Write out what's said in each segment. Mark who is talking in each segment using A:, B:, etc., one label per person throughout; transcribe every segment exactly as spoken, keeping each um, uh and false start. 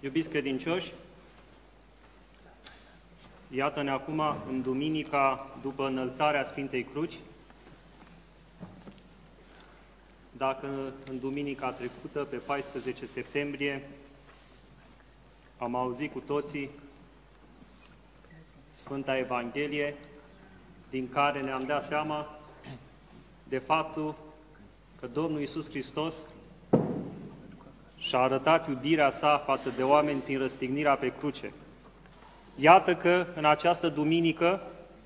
A: Iubiți credincioși, iată-ne acum în duminica după înălțarea Sfintei Cruci. Dacă în duminica trecută, pe paisprezece septembrie, am auzit cu toții Sfânta Evanghelie, din care ne-am dat seama de faptul că Domnul Iisus Hristos și-a arătat iubirea sa față de oameni prin răstignirea pe cruce. Iată că în această duminică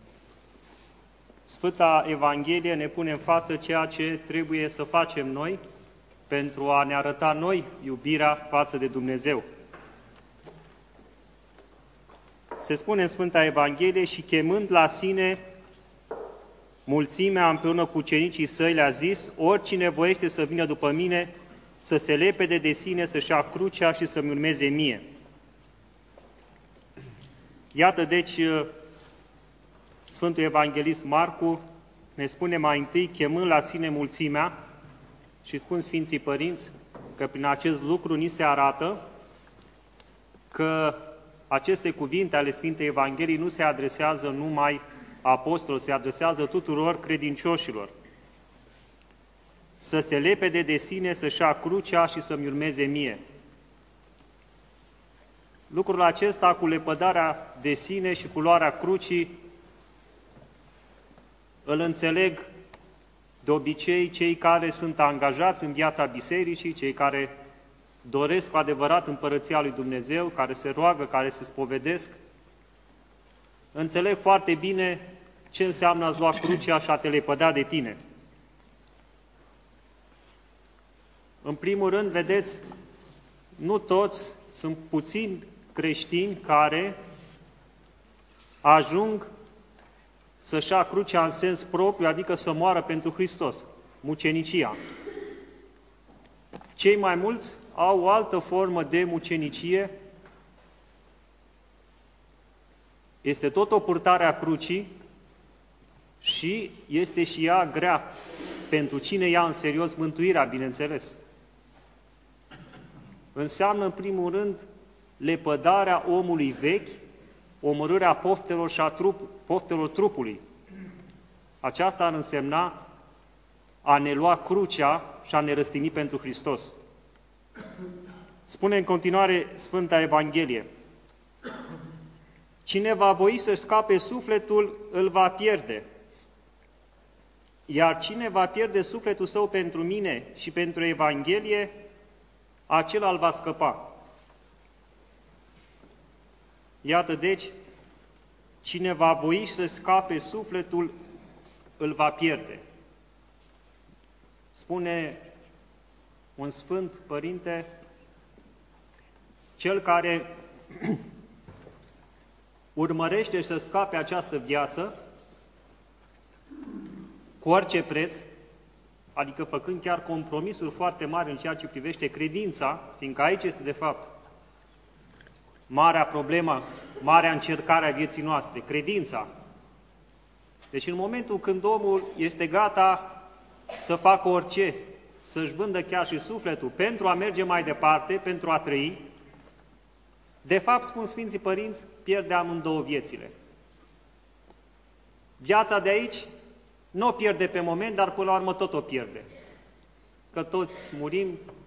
A: Sfânta Evanghelie ne pune în față ceea ce trebuie să facem noi pentru a ne arăta noi iubirea față de Dumnezeu. Se spune în Sfânta Evanghelie: și chemând la sine mulțimea împreună cu ucenicii săi, le-a zis: oricine voiește să vină după mine, să se lepede de sine, să-și ia crucea și să-mi urmeze mie. Iată deci Sfântul Evanghelist Marcu ne spune mai întâi, chemând la sine mulțimea, și spun Sfinții Părinți că prin acest lucru ni se arată că aceste cuvinte ale Sfintei Evangheliei nu se adresează numai apostolilor, se adresează tuturor credincioșilor. Să se lepede de sine, să-și ia crucea și să-mi urmeze mie. Lucrul acesta cu lepădarea de sine și cu luarea crucii îl înțeleg de obicei cei care sunt angajați în viața bisericii, cei care doresc cu adevărat împărăția lui Dumnezeu, care se roagă, care se spovedesc. Înțeleg foarte bine ce înseamnă a-ți lua crucea și a te lepăda de tine. În primul rând, vedeți, nu toți, sunt puțini creștini care ajung să-și ia crucea în sens propriu, adică să moară pentru Hristos, mucenicia. Cei mai mulți au o altă formă de mucenicie, este tot o purtare a crucii și este și ea grea pentru cine ia în serios mântuirea, bineînțeles. Înseamnă, în primul rând, lepădarea omului vechi, omorârea poftelor și a trup, poftelor trupului. Aceasta ar însemna a ne lua crucea și a ne răstigni pentru Hristos. Spune în continuare Sfânta Evanghelie: cine va voi să-și scape sufletul, îl va pierde. Iar cine va pierde sufletul său pentru mine și pentru Evanghelie, acela îl va scăpa. Iată deci, cine va voi să scape sufletul, îl va pierde. Spune un Sfânt Părinte, cel care urmărește să scape această viață cu orice preț, adică făcând chiar compromisuri foarte mari în ceea ce privește credința, fiindcă aici este de fapt marea problemă, marea încercare a vieții noastre, credința. Deci în momentul când omul este gata să facă orice, să-și vândă chiar și sufletul pentru a merge mai departe, pentru a trăi, de fapt, spun Sfinții Părinți, pierde amândouă viețile. Viața de aici nu o pierde pe moment, dar până la urmă tot o pierde. Că toți murim,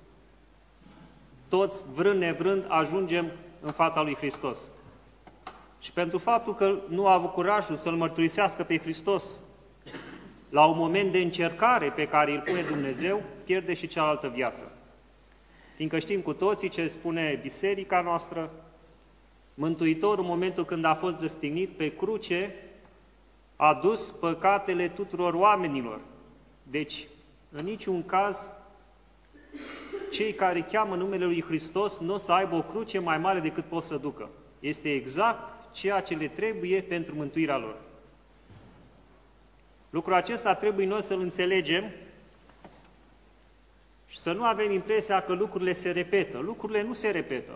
A: toți vrând nevrând ajungem în fața lui Hristos. Și pentru faptul că nu a avut curajul să-L mărturisească pe Hristos la un moment de încercare pe care îl pune Dumnezeu, pierde și cealaltă viață. Fiindcă știm cu toții ce spune biserica noastră, Mântuitorul, în momentul când a fost răstignit pe cruce, a dus păcatele tuturor oamenilor. Deci, în niciun caz, cei care cheamă numele lui Hristos nu o să aibă o cruce mai mare decât pot să ducă. Este exact ceea ce le trebuie pentru mântuirea lor. Lucrul acesta trebuie noi să-l înțelegem și să nu avem impresia că lucrurile se repetă. Lucrurile nu se repetă.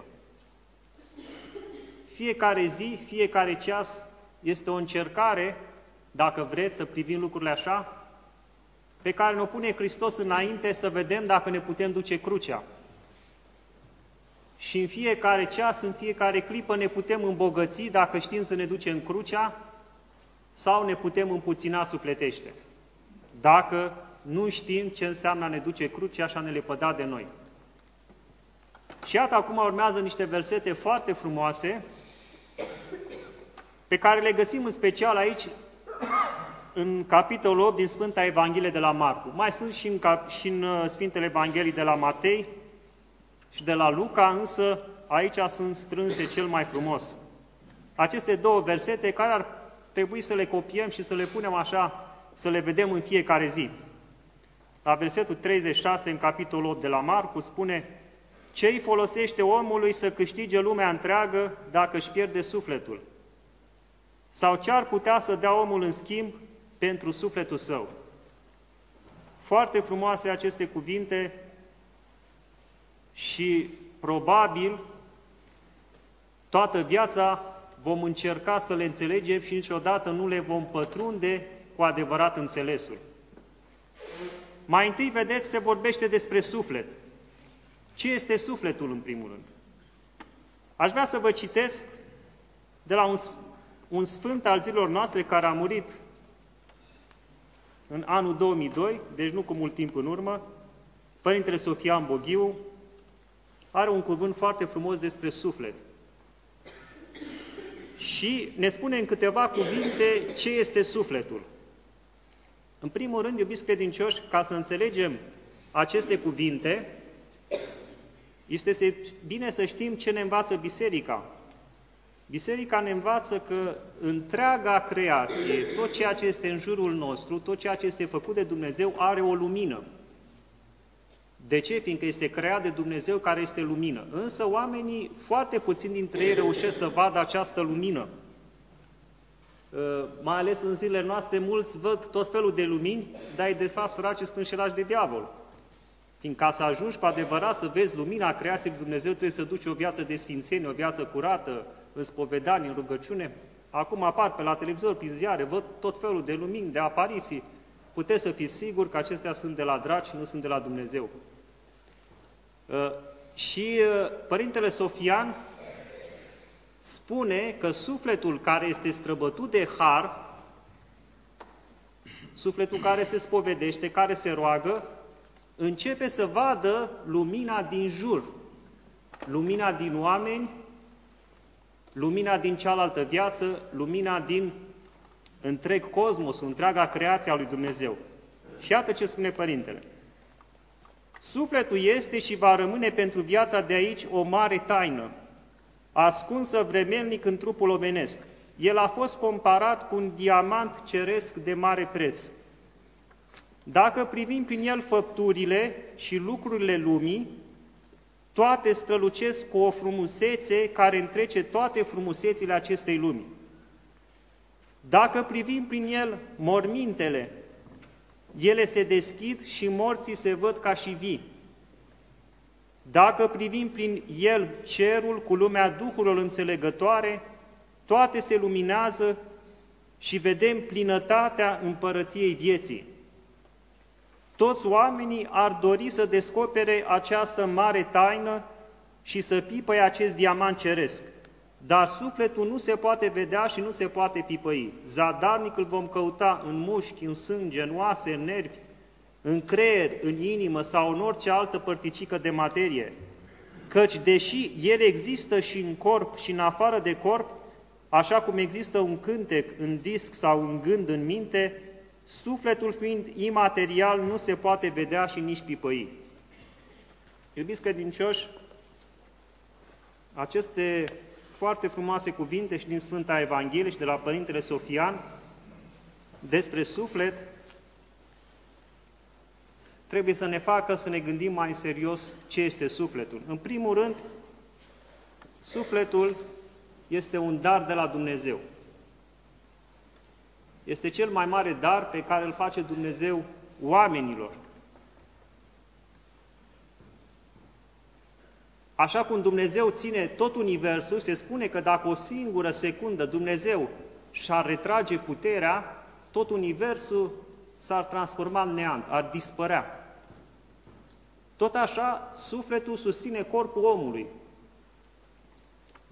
A: Fiecare zi, fiecare ceas este o încercare, dacă vreți să privim lucrurile așa, pe care ne-o pune Hristos înainte să vedem dacă ne putem duce crucea. și în fiecare ceas, în fiecare clipă ne putem îmbogăți dacă știm să ne ducem crucea sau ne putem împuțina sufletește. Dacă nu știm ce înseamnă a ne duce crucea și a ne lepăda de noi. Și iată, acum urmează niște versete foarte frumoase pe care le găsim în special aici în capitolul opt din Sfânta Evanghelie de la Marcu. Mai sunt și în, și în Sfintele Evanghelii de la Matei și de la Luca, însă aici sunt strânse cel mai frumos. Aceste două versete care ar trebui să le copiem și să le punem așa, să le vedem în fiecare zi. La versetul treizeci și șase, în capitolul opt de la Marcu, spune: ce îi folosește omului să câștige lumea întreagă dacă își pierde sufletul? Sau ce ar putea să dea omul în schimb pentru sufletul său? Foarte frumoase aceste cuvinte și probabil toată viața vom încerca să le înțelegem și niciodată nu le vom pătrunde cu adevărat înțelesul. Mai întâi, vedeți, se vorbește despre suflet. Ce este sufletul, în primul rând? Aș vrea să vă citesc de la un, un sfânt al zilelor noastre care a murit în anul două mii doi, deci nu cu mult timp în urmă, Părintele Sofian Boghiu are un cuvânt foarte frumos despre suflet. Și ne spune în câteva cuvinte ce este sufletul. În primul rând, iubiți credincioși, ca să înțelegem aceste cuvinte, este bine să știm ce ne învață Biserica. Biserica ne învață că întreaga creație, tot ceea ce este în jurul nostru, tot ceea ce este făcut de Dumnezeu, are o lumină. De ce? Fiindcă este creat de Dumnezeu care este lumină. Însă oamenii, foarte puțini dintre ei reușesc să vadă această lumină. Mai ales în zilele noastre, mulți văd tot felul de lumini, dar de fapt săraci sunt înșelași de diavol. Fiindcă ca să ajungi cu adevărat să vezi lumina creației lui Dumnezeu, trebuie să duci o viață de sfințenie, o viață curată, în spovedanie, în rugăciune. Acum apar pe la televizor, prin ziare, văd tot felul de lumini, de apariții. Puteți să fiți siguri că acestea sunt de la draci, nu sunt de la Dumnezeu. Uh, și uh, Părintele Sofian spune că sufletul care este străbătut de har, sufletul care se spovedește, care se roagă, începe să vadă lumina din jur, lumina din oameni, lumina din cealaltă viață, lumina din întreg cosmosul, întreaga creație a lui Dumnezeu. Și iată ce spune Părintele. Sufletul este și va rămâne pentru viața de aici o mare taină, ascunsă vremelnic în trupul omenesc. El a fost comparat cu un diamant ceresc de mare preț. Dacă privim prin el făpturile și lucrurile lumii, toate strălucesc cu o frumusețe care întrece toate frumusețile acestei lumi. Dacă privim prin el mormintele, ele se deschid și morții se văd ca și vii. Dacă privim prin el cerul cu lumea duhurilor înțelegătoare, toate se luminează și vedem plinătatea împărăției vieții. Toți oamenii ar dori să descopere această mare taină și să pipăie acest diamant ceresc, dar sufletul nu se poate vedea și nu se poate pipăi. Zadarnic îl vom căuta în mușchi, în sânge, în oase, în nervi, în creier, în inimă sau în orice altă părticică de materie. Căci, deși el există și în corp și în afară de corp, așa cum există un cântec în disc sau un gând în minte, sufletul fiind imaterial nu se poate vedea și nici pipăi. Iubiți credincioși, aceste foarte frumoase cuvinte și din Sfânta Evanghelie și de la Părintele Sofian despre suflet trebuie să ne facă să ne gândim mai serios ce este sufletul. În primul rând, sufletul este un dar de la Dumnezeu. Este cel mai mare dar pe care îl face Dumnezeu oamenilor. Așa cum Dumnezeu ține tot universul, se spune că dacă o singură secundă Dumnezeu și-ar retrage puterea, tot universul s-ar transforma în neant, ar dispărea. Tot așa, sufletul susține corpul omului.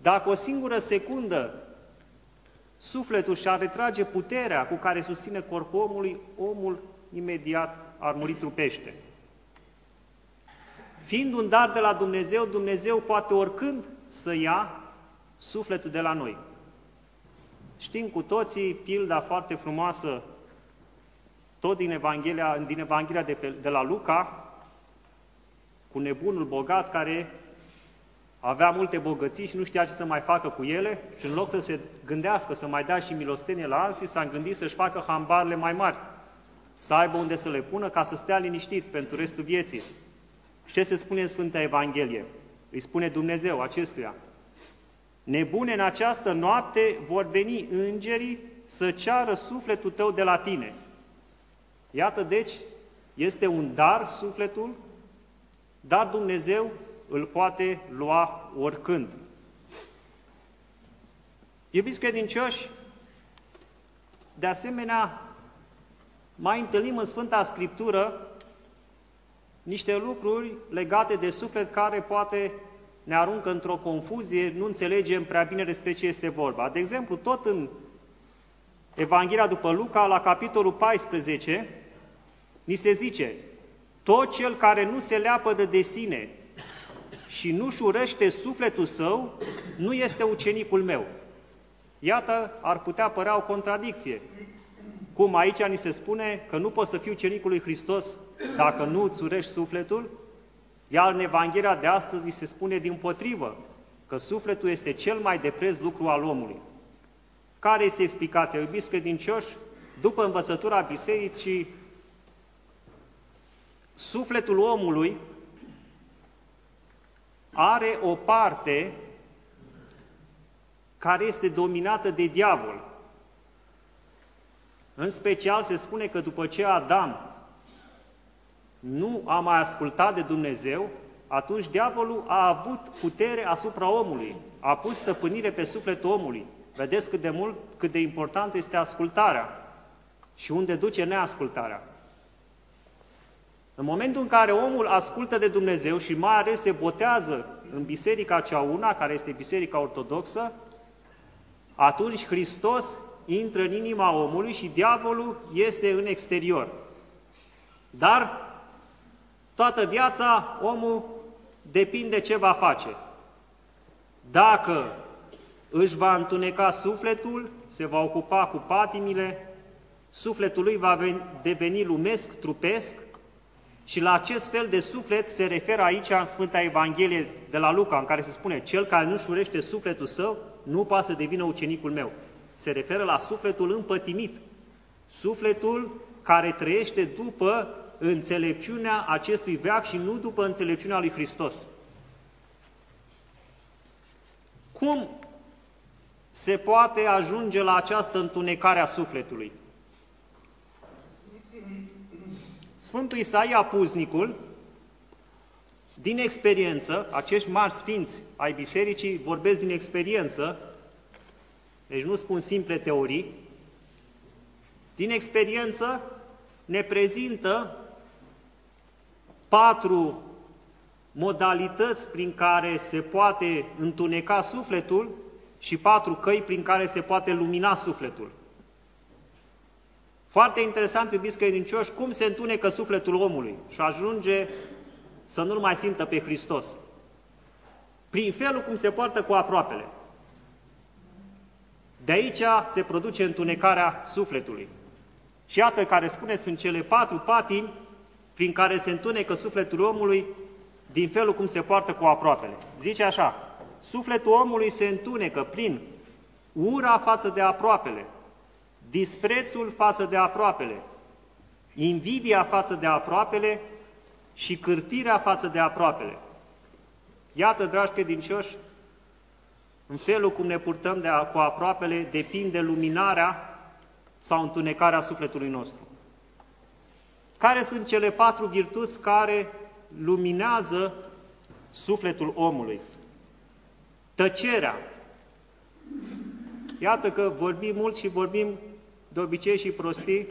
A: Dacă o singură secundă sufletul și-ar retrage puterea cu care susține corpul omului, omul imediat ar muri trupește. Fiind un dar de la Dumnezeu, Dumnezeu poate oricând să ia sufletul de la noi. Știm cu toții pilda foarte frumoasă, tot din Evanghelia, din Evanghelia de, pe, de la Luca, cu nebunul bogat care avea multe bogății și nu știa ce să mai facă cu ele și în loc să se gândească să mai dea și milostenie la alții, s-a gândit să-și facă hambarele mai mari, să aibă unde să le pună ca să stea liniștit pentru restul vieții. Și ce se spune în Sfânta Evanghelie? Îi spune Dumnezeu acestuia: nebune, în această noapte vor veni îngerii să ceară sufletul tău de la tine. Iată, deci, este un dar sufletul, dar Dumnezeu îl poate lua oricând. Iubiți credincioși, de asemenea, mai întâlnim în Sfânta Scriptură niște lucruri legate de suflet care poate ne aruncă într-o confuzie, nu înțelegem prea bine despre ce este vorba. De exemplu, tot în Evanghelia după Luca, la capitolul paisprezece, ni se zice: tot cel care nu se leapădă de sine și nu-și urăște sufletul său, nu este ucenicul meu. Iată, ar putea părea o contradicție. Cum aici ni se spune că nu poți să fii ucenicul lui Hristos dacă nu îți urăști sufletul, iar în Evanghelia de astăzi ni se spune dimpotrivă, că sufletul este cel mai de preț lucru al omului. Care este explicația, iubiți credincioși? După învățătura Bisericii, sufletul omului are o parte care este dominată de diavol. În special se spune că după ce Adam nu a mai ascultat de Dumnezeu, atunci diavolul a avut putere asupra omului, a pus stăpânire pe sufletul omului. Vedeți cât de mult, cât de important este ascultarea și unde duce neascultarea. În momentul în care omul ascultă de Dumnezeu și mai ales se botează în biserica cea una, care este biserica ortodoxă, atunci Hristos intră în inima omului și diavolul este în exterior. Dar toată viața omul depinde ce va face. Dacă își va întuneca sufletul, se va ocupa cu patimile, sufletul lui va deveni lumesc, trupesc, și la acest fel de suflet se referă aici în Sfânta Evanghelie de la Luca, în care se spune: cel care nu-și urește sufletul său, nu poate să devină ucenicul meu. Se referă la sufletul împătimit, sufletul care trăiește după înțelepciunea acestui veac și nu după înțelepciunea lui Hristos. Cum se poate ajunge la această întunecare a sufletului? Sfântul Isaia Puznicul, din experiență, acești mari sfinți ai bisericii vorbesc din experiență, deci nu spun simple teorii, din experiență ne prezintă patru modalități prin care se poate întuneca sufletul și patru căi prin care se poate lumina sufletul. Foarte interesant, iubiți credincioși, cum se întunecă sufletul omului și ajunge să nu-L mai simtă pe Hristos. Prin felul cum se poartă cu aproapele. De aici se produce întunecarea sufletului. Și iată care spune, sunt cele patru patimi prin care se întunecă sufletul omului din felul cum se poartă cu aproapele. Zice așa: sufletul omului se întunecă prin ura față de aproapele, disprețul față de aproapele, invidia față de aproapele și cârtirea față de aproapele. Iată, dragi credincioși, în felul cum ne purtăm de a, cu aproapele depinde luminarea sau întunecarea sufletului nostru. Care sunt cele patru virtuți care luminează sufletul omului? Tăcerea. Iată că vorbim mult și vorbim de obicei și prostii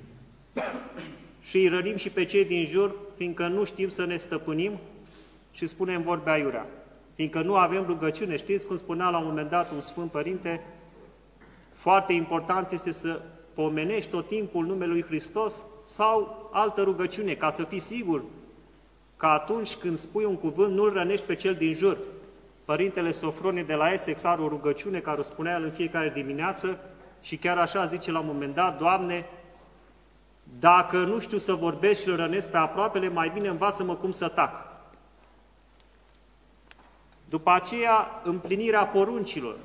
A: și îi rănim și pe cei din jur, fiindcă nu știm să ne stăpânim și spunem vorbe aiurea. fiindcă nu avem rugăciune. Știți cum spunea la un moment dat un Sfânt Părinte, foarte important este să pomenești tot timpul numele lui Hristos sau altă rugăciune, ca să fii sigur că atunci când spui un cuvânt nu-l rănești pe cel din jur. Părintele Sofronie de la Essex are o rugăciune care o spunea el în fiecare dimineață și chiar așa zice la un moment dat: Doamne, dacă nu știu să vorbesc și îl rănesc pe aproapele, mai bine învață-mă cum să tac. După aceea, împlinirea poruncilor.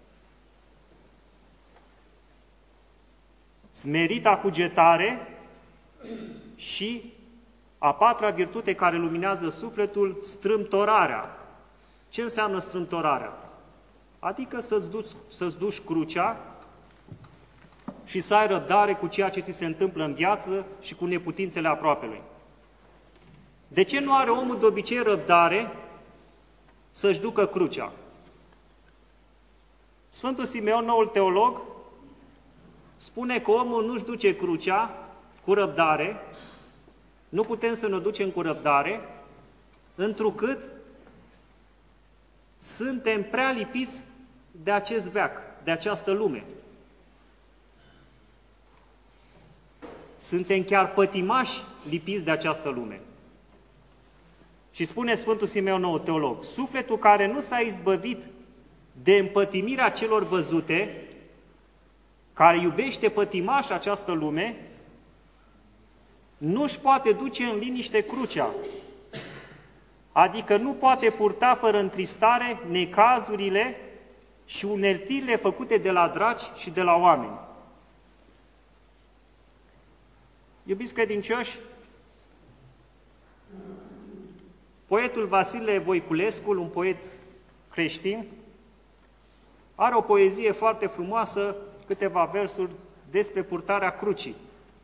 A: Smerita cugetare și a patra virtute care luminează sufletul, strâmtorarea. Ce înseamnă strâmtorarea? Adică să-ți duci, să-ți duci crucea și să ai răbdare cu ceea ce ți se întâmplă în viață și cu neputințele aproapelui. De ce nu are omul de obicei răbdare să-și ducă crucea? Sfântul Simeon, noul teolog, spune că omul nu-și duce crucea cu răbdare, nu putem să ne ducem cu răbdare, întrucât suntem prea lipiți de acest veac, de această lume. Suntem chiar pătimași lipiți de această lume. Și spune Sfântul Simeon, nou teolog, sufletul care nu s-a izbăvit de împătimirea celor văzute, care iubește pătimaș această lume, nu-și poate duce în liniște crucea, adică nu poate purta fără întristare necazurile și uneltirile făcute de la dragi și de la oameni. Iubiți credincioși, poetul Vasile Voiculescu, un poet creștin, are o poezie foarte frumoasă, câteva versuri despre purtarea crucii.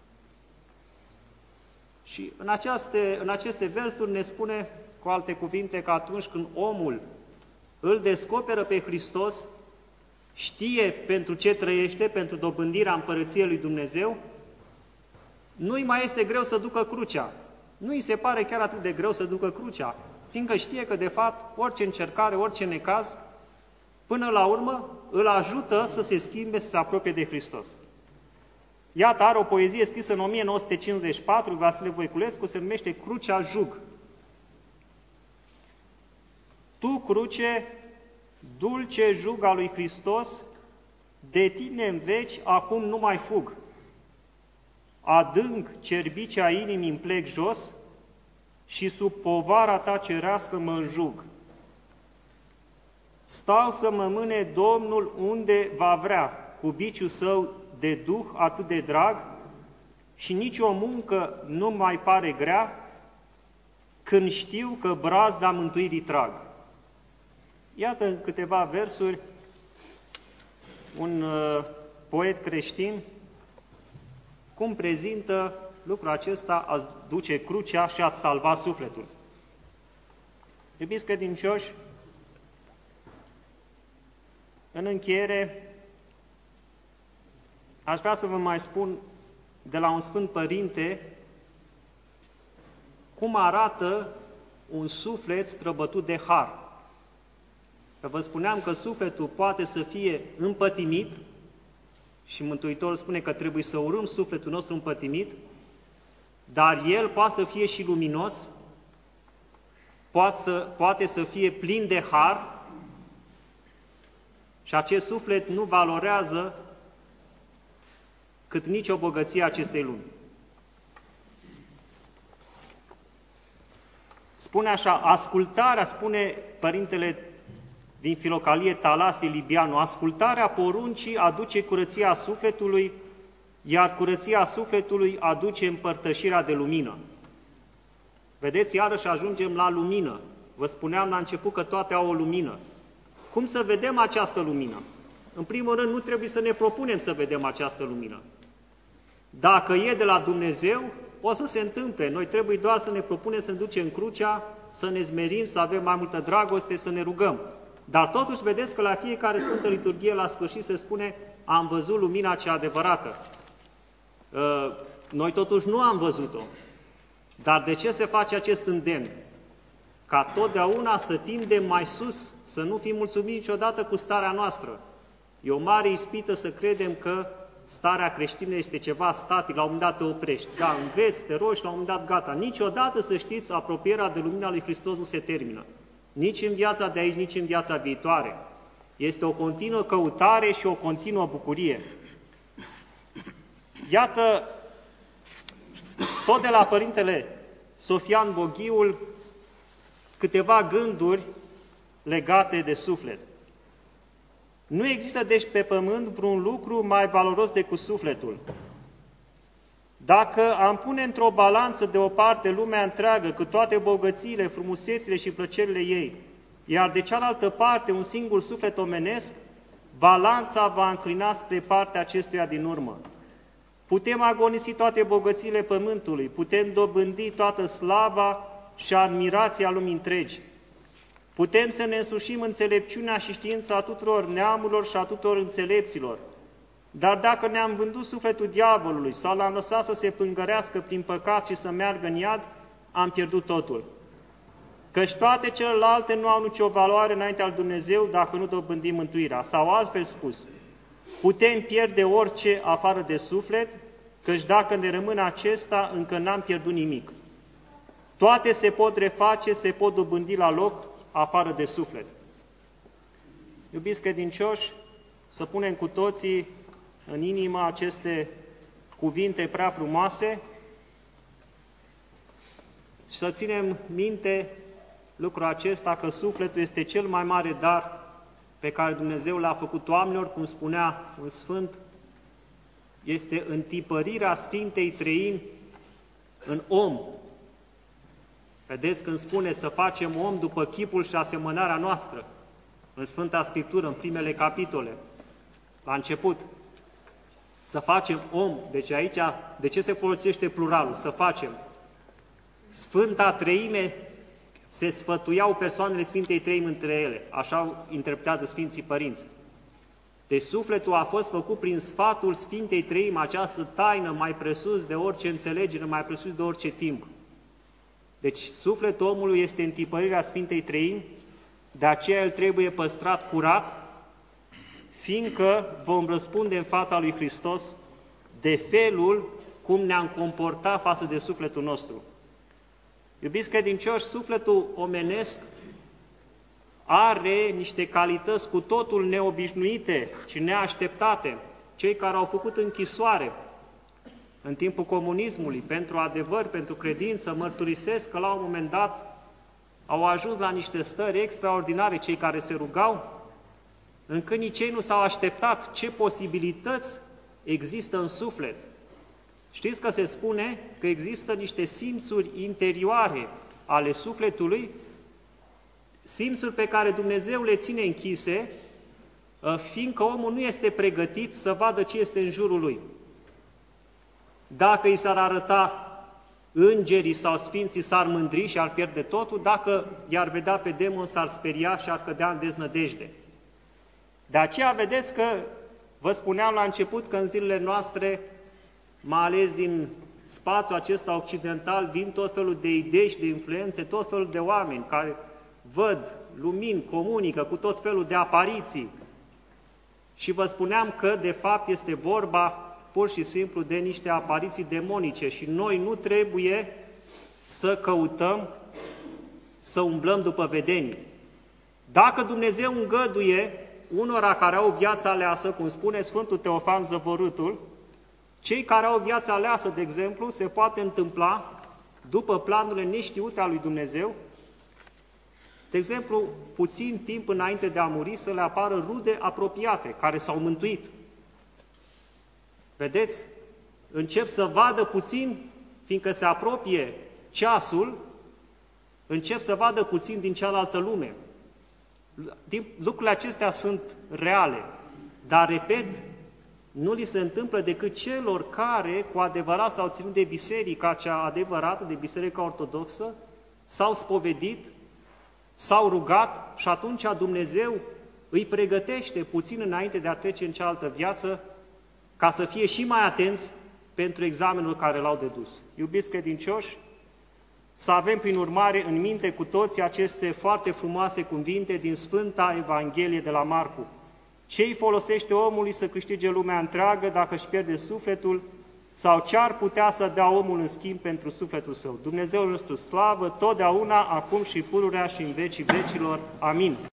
A: Și în aceste, în aceste versuri ne spune, cu alte cuvinte, că atunci când omul îl descoperă pe Hristos, știe pentru ce trăiește, pentru dobândirea împărăției lui Dumnezeu, nu-i mai este greu să ducă crucea. Nu îi se pare chiar atât de greu să ducă crucea, fiindcă știe că, de fapt, orice încercare, orice necaz, până la urmă, îl ajută să se schimbe, să se apropie de Hristos. Iată, are o poezie scrisă în o mie nouă sute cincizeci și patru, Vasile Voiculescu, se numește Crucea Jug. Tu, cruce, dulce jug al lui Hristos, de tine în veci acum nu mai fug. Adânc cerbicea inimii îmi plec jos și sub povara ta cerească mă înjug. Stau să mă mâne Domnul unde va vrea, cu biciul său de duh atât de drag, și nici o muncă nu mai pare grea, când știu că brazda mântuirii trag. Iată în câteva versuri un uh, poet creștin cum prezintă lucrul acesta, a duce crucea și a salva sufletul. Iubiți credincioși, în încheiere, aș vrea să vă mai spun de la un Sfânt Părinte cum arată un suflet străbătut de har. Că vă spuneam că sufletul poate să fie împătimit și Mântuitorul spune că trebuie să urâm sufletul nostru împătimit, dar el poate să fie și luminos, poate să, poate să fie plin de har și acest suflet nu valorează cât nici o bogăție a acestei lumi. Spune așa, ascultarea, spune Părintele din Filocalie Talasie Libianu, ascultarea poruncii aduce curăția sufletului, iar curăția sufletului aduce împărtășirea de lumină. Vedeți, iarăși ajungem la lumină. Vă spuneam la început că toate au o lumină. Cum să vedem această lumină? În primul rând, nu trebuie să ne propunem să vedem această lumină. Dacă e de la Dumnezeu, o să se întâmple. Noi trebuie doar să ne propunem să ne ducem crucea, să ne zmerim, să avem mai multă dragoste, să ne rugăm. Dar totuși vedeți că la fiecare Sfântă Liturghie, la sfârșit, se spune: am văzut lumina cea adevărată. Noi totuși nu am văzut-o. Dar de ce se face acest îndemn? ca totdeauna să tindem mai sus, să nu fim mulțumiți niciodată cu starea noastră. E o mare ispită să credem că starea creștină este ceva static, la un moment dat te oprești. Da, înveți, te rogi, la un moment dat gata. Niciodată, să știți, apropierea de lumina lui Hristos nu se termină. Nici în viața de aici, nici în viața viitoare. Este o continuă căutare și o continuă bucurie. Iată, tot de la Părintele Sofian Boghiul, câteva gânduri legate de suflet. Nu există deci pe pământ vreun lucru mai valoros decât sufletul. Dacă am pune într-o balanță deoparte lumea întreagă, cu toate bogățiile, frumusețile și plăcerile ei, iar de cealaltă parte un singur suflet omenesc, balanța va înclina spre partea acestuia din urmă. Putem agonisi toate bogățiile pământului, putem dobândi toată slava și admirația lumii întregi. Putem să ne însușim înțelepciunea și știința tuturor neamurilor și a tuturor înțelepților. Dar dacă ne-am vândut sufletul diavolului sau l-am lăsat să se pângărească prin păcat și să meargă în iad, am pierdut totul. Căci toate celelalte nu au nicio valoare înaintea lui Dumnezeu dacă nu dobândim mântuirea. Sau altfel spus, putem pierde orice afară de suflet, căci dacă ne rămâne acesta, încă n-am pierdut nimic. Toate se pot reface, se pot dobândi la loc, afară de suflet. Iubiți credincioși, să punem cu toții în inimă aceste cuvinte prea frumoase și să ținem minte lucrul acesta, că sufletul este cel mai mare dar pe care Dumnezeu l-a făcut oamenilor, cum spunea un sfânt, este întipărirea Sfintei Treimi în om. Vedeți când spune să facem om după chipul și asemănarea noastră, în Sfânta Scriptură, în primele capitole, la început, să facem om, deci aici, de ce se folosește pluralul? Să facem. Sfânta Treime, se sfătuiau persoanele Sfintei Treimi între ele, așa interpretează Sfinții Părinți. Deci sufletul a fost făcut prin sfatul Sfintei Treimi, această taină mai presus de orice înțelegere, mai presus de orice timp. Deci sufletul omului este întipărirea Sfintei Treimi, de aceea el trebuie păstrat curat, fiindcă vom răspunde în fața lui Hristos de felul cum ne-am comportat față de sufletul nostru. Iubiți credincioși, sufletul omenesc are niște calități cu totul neobișnuite și neașteptate. Cei care au făcut închisoare în timpul comunismului pentru adevăr, pentru credință, mărturisesc că la un moment dat au ajuns la niște stări extraordinare cei care se rugau, încât nici ei nu s-au așteptat ce posibilități există în suflet. Știți că se spune că există niște simțuri interioare ale sufletului, simțuri pe care Dumnezeu le ține închise, fiindcă omul nu este pregătit să vadă ce este în jurul lui. Dacă i s-ar arăta îngerii sau sfinții, s-ar mândri și ar pierde totul, dacă i-ar vedea pe demon, s-ar speria și ar cădea în deznădejde. De aceea vedeți că, vă spuneam la început că în zilele noastre, mai ales din spațiul acesta occidental, vin tot felul de idei și de influențe, tot felul de oameni care văd lumini, comunică cu tot felul de apariții. Și vă spuneam că, de fapt, este vorba pur și simplu de niște apariții demonice și noi nu trebuie să căutăm, să umblăm după vedenii. Dacă Dumnezeu îngăduie unora care au viața aleasă, cum spune Sfântul Teofan Zăvorâtul, cei care au viața aleasă, de exemplu, se poate întâmpla, după planurile neștiute a lui Dumnezeu, de exemplu, puțin timp înainte de a muri, să le apară rude apropiate, care s-au mântuit. Vedeți? Încep să vadă puțin, fiindcă se apropie ceasul, încep să vadă puțin din cealaltă lume. Lucrurile acestea sunt reale, dar, repet, nu li se întâmplă decât celor care cu adevărat s-au ținut de biserica cea adevărată, de biserica ortodoxă, s-au spovedit, s-au rugat și atunci Dumnezeu îi pregătește puțin înainte de a trece în cealaltă viață ca să fie și mai atenți pentru examenul care l-au de dus. Iubiți credincioși, Să avem, prin urmare, în minte cu toții aceste foarte frumoase cuvinte din Sfânta Evanghelie de la Marcu. Ce-i folosește omului să câștige lumea întreagă dacă își pierde sufletul, sau ce ar putea să dea omul în schimb pentru sufletul său? Dumnezeul nostru slavă, totdeauna, acum și pururea și în vecii vecilor. Amin.